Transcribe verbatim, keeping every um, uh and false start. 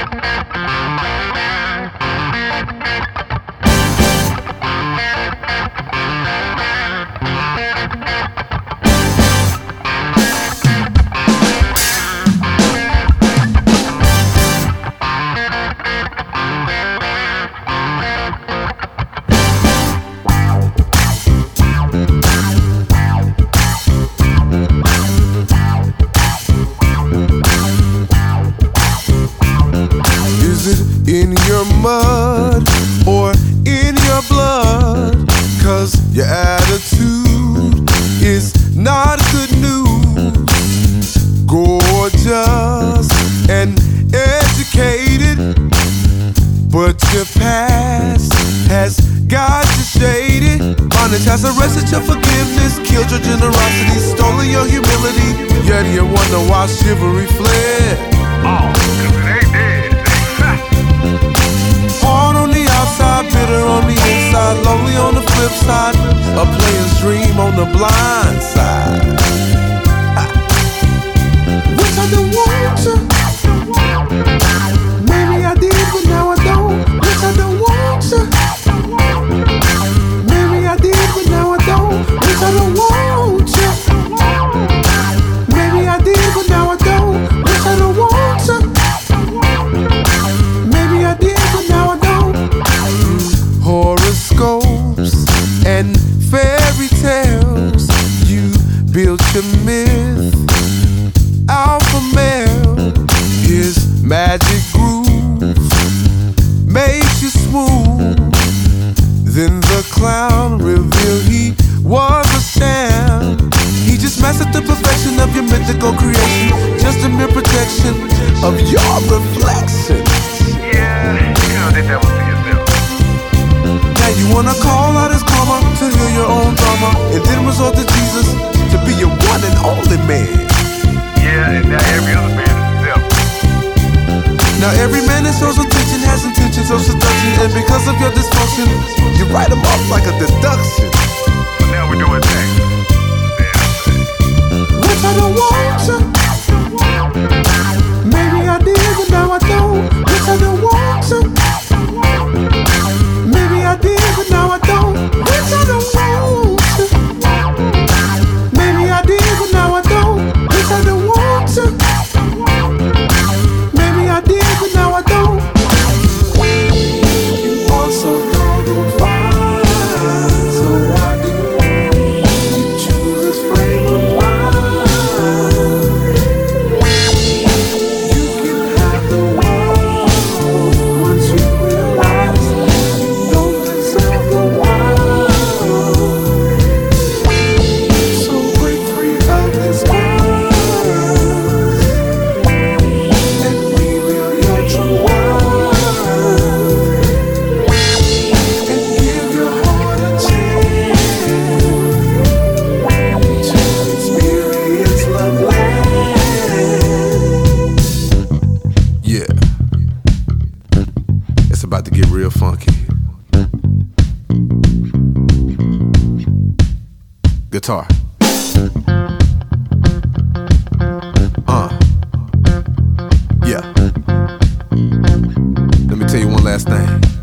In your mud or in your blood, 'cause your attitude is not good news. Gorgeous and educated, but your past has got you shaded. Bondage has arrested your forgiveness, killed your generosity, stolen your humility. Yet you wonder why chivalry fled. Oh, 'cause it ain't dead. Hard on the outside, bitter on the inside, lonely on the flip side, a player's dream on the blind side. Wish I didn't want to. Maybe I did, but now I don't. Wish I didn't want to. Maybe I did, but now I don't. Wish I don't want to. Maybe I did, but now I don't. Wish I don't want to. Maybe I did, but now I don't. Horoscopes and fairy tales, you built your myth. Alpha male, his magic groove made you smooth. Then the clown revealed he was a sham. He just mastered the perfection of your mythical creation, just a mere protection of your reflection. Yeah, you know that that was for yourself. Now you wanna call out his karma to heal your own drama, and then resort to Jesus to be your one and only man. Yeah, and now every other man is himself. Now every man that shows attention has intentions of seduction, and because of your dysfunction, you write him off like a deduction. But now we're doing that. Wish I don't want to. Maybe I did, but now I don't. Wish I don't want to. Maybe I did, but now I don't. Wish I don't want to. Maybe I did, but now I don't. Wish I don't want to. Maybe I did, but now I don't. You are so doggone fine, so why do you choose this frame of mind? You can have the world once you realize you don't deserve the world. So break free of this world and reveal your true worth, and give your heart a chance to experience love land. Yeah, it's about to get real funky. Guitar. Uh. Yeah. Let me tell you one last thing.